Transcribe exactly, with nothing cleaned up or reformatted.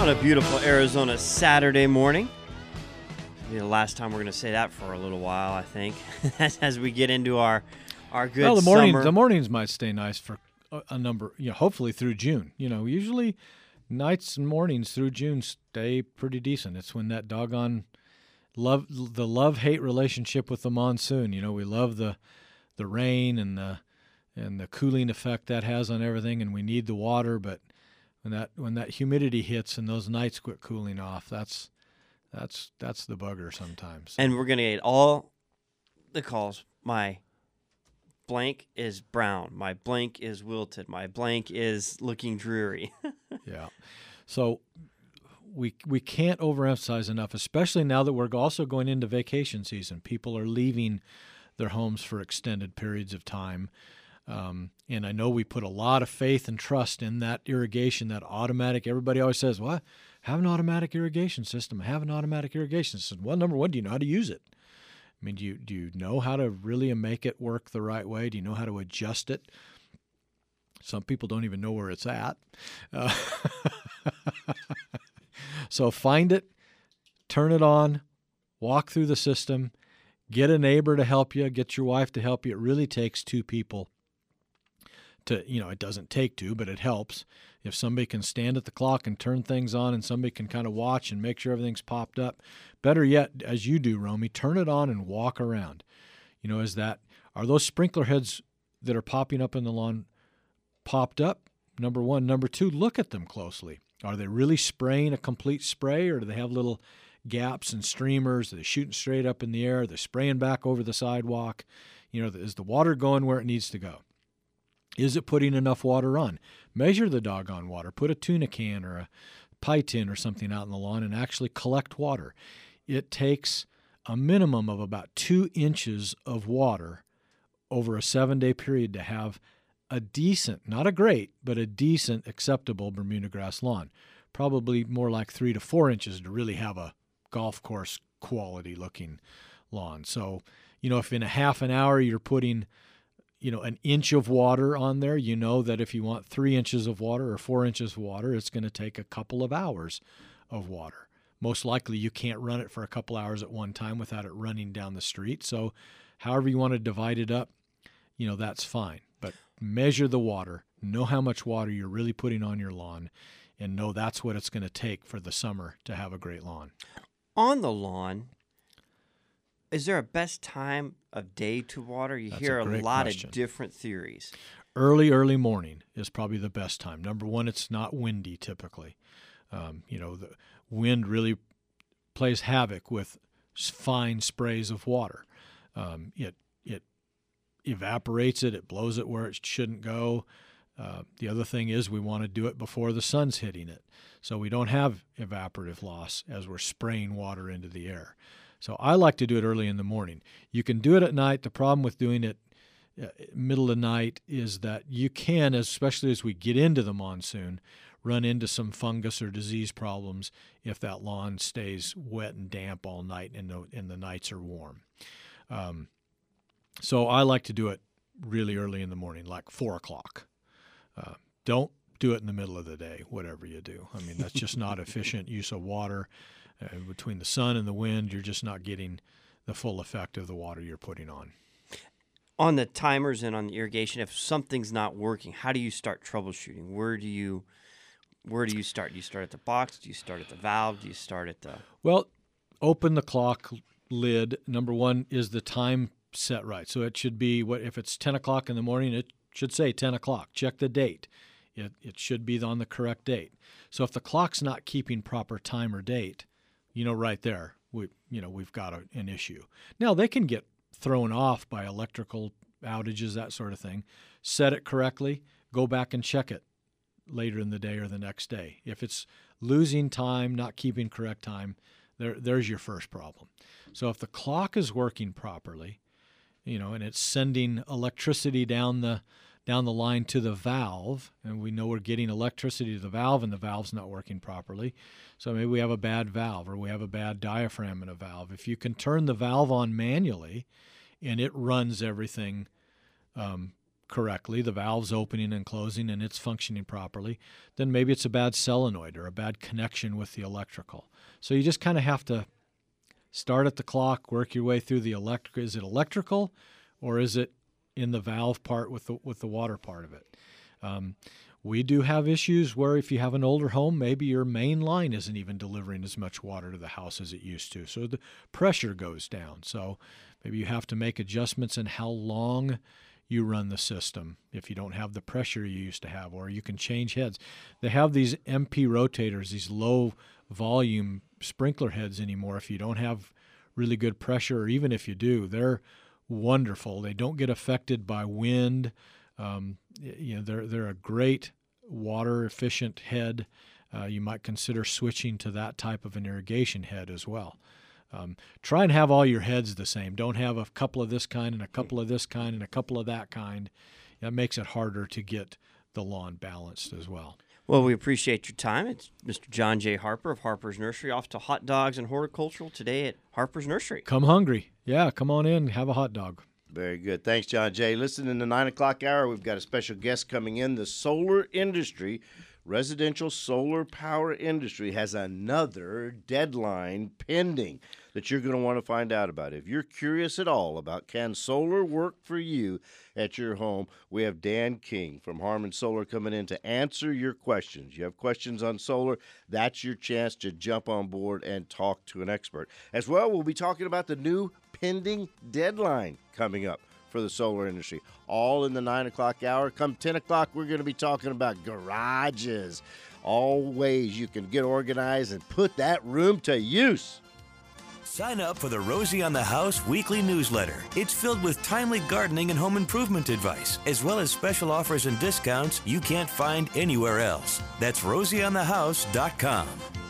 On a beautiful Arizona Saturday morning. It'll be the last time we're going to say that for a little while, I think, as we get into our our good well, the morning, summer. The mornings might stay nice for a, a number, you know, hopefully through June. You know, usually nights and mornings through June stay pretty decent. It's when that doggone love, the love-hate relationship with the monsoon. You know, we love the the rain and the and the cooling effect that has on everything, and we need the water, but when that when that humidity hits and those nights quit cooling off, that's that's that's the bugger sometimes. And we're gonna get all the calls. My blank is brown. My blank is wilted. My blank is looking dreary. Yeah. So we we can't overemphasize enough, especially now that we're also going into vacation season. People are leaving their homes for extended periods of time. Um, and I know we put a lot of faith and trust in that irrigation, that automatic. Everybody always says, well, I have an automatic irrigation system. I have an automatic irrigation system. Well, number one, do you know how to use it? I mean, do you, do you know how to really make it work the right way? Do you know how to adjust it? Some people don't even know where it's at. Uh, so find it, turn it on, walk through the system, get a neighbor to help you, get your wife to help you. It really takes two people. To, you know, it doesn't take two, but it helps. If somebody can stand at the clock and turn things on and somebody can kind of watch and make sure everything's popped up, better yet, as you do, Romy, turn it on and walk around. You know, is that, are those sprinkler heads that are popping up in the lawn popped up? Number one. Number two, look at them closely. Are they really spraying a complete spray, or do they have little gaps and streamers? Are they shooting straight up in the air? Are they spraying back over the sidewalk? You know, is the water going where it needs to go? Is it putting enough water on? Measure the doggone water. Put a tuna can or a pie tin or something out in the lawn and actually collect water. It takes a minimum of about two inches of water over a seven-day period to have a decent, not a great, but a decent, acceptable Bermuda grass lawn. Probably more like three to four inches to really have a golf course quality-looking lawn. So, you know, if in a half an hour you're putting you know, an inch of water on there, you know that if you want three inches of water or four inches of water, it's going to take a couple of hours of water. Most likely you can't run it for a couple hours at one time without it running down the street. So however you want to divide it up, you know, that's fine. But measure the water, know how much water you're really putting on your lawn, and know that's what it's going to take for the summer to have a great lawn. On the lawn, is there a best time of day to water? You That's hear a a, great lot question. of different theories. Early, early morning is probably the best time. Number one, it's not windy typically. Um, you know, the wind really plays havoc with fine sprays of water. Um, it it evaporates it. It blows it where it shouldn't go. Uh, the other thing is we want to do it before the sun's hitting it, so we don't have evaporative loss as we're spraying water into the air. So I like to do it early in the morning. You can do it at night. The problem with doing it uh, middle of the night is that you can, especially as we get into the monsoon, run into some fungus or disease problems if that lawn stays wet and damp all night and the, and the nights are warm. Um, so I like to do it really early in the morning, like four o'clock. Uh, don't do it in the middle of the day, whatever you do. I mean, that's just not efficient use of water. Uh, between the sun and the wind, you're just not getting the full effect of the water you're putting on. On the timers and on the irrigation, if something's not working, how do you start troubleshooting? Where do you where do you start? Do you start at the box? Do you start at the valve? Do you start at the... Well, open the clock lid. Number one, is the time set right? So it should be, what if it's ten o'clock in the morning, it should say ten o'clock. Check the date. It, it should be on the correct date. So if the clock's not keeping proper time or date, you know, right there, we, you know, we've got a, an issue. Now, they can get thrown off by electrical outages, that sort of thing. Set it correctly, go back and check it later in the day or the next day. If it's losing time, not keeping correct time, there, there's your first problem. So if the clock is working properly, you know, and it's sending electricity down the down the line to the valve, and we know we're getting electricity to the valve and the valve's not working properly. So maybe we have a bad valve or we have a bad diaphragm in a valve. If you can turn the valve on manually and it runs everything um, correctly, the valve's opening and closing and it's functioning properly, then maybe it's a bad solenoid or a bad connection with the electrical. So you just kind of have to start at the clock, work your way through the electric. Is it electrical, or is it in the valve part with the with the water part of it? Um, we do have issues where if you have an older home, maybe your main line isn't even delivering as much water to the house as it used to. So the pressure goes down. So maybe you have to make adjustments in how long you run the system if you don't have the pressure you used to have, or you can change heads. They have these M P rotators, these low volume sprinkler heads anymore. If you don't have really good pressure, or even if you do, they're wonderful. They don't get affected by wind. Um, you know, they're they're a great water efficient head. Uh, you might consider switching to that type of an irrigation head as well. Um, try and have all your heads the same. Don't have a couple of this kind and a couple of this kind and a couple of that kind. That makes it harder to get the lawn balanced as well. Well, we appreciate your time. It's Mister John J. Harper of Harper's Nursery, off to hot dogs and horticultural today at Harper's Nursery. Come hungry. Yeah, come on in, have a hot dog. Very good. Thanks, John Jay. Listen, in the nine o'clock hour, we've got a special guest coming in. The solar industry, residential solar power industry, has another deadline pending that you're going to want to find out about. If you're curious at all about can solar work for you at your home, we have Dan King from Harmon Solar coming in to answer your questions. You have questions on solar, that's your chance to jump on board and talk to an expert. As well, we'll be talking about the new pending deadline coming up for the solar industry, all in the nine o'clock hour. Come ten o'clock, we're going to be talking about garages, all ways you can get organized and put that room to use. Sign up for the Rosie on the House weekly newsletter. It's filled with timely gardening and home improvement advice, as well as special offers and discounts you can't find anywhere else. That's rosie on the house dot com.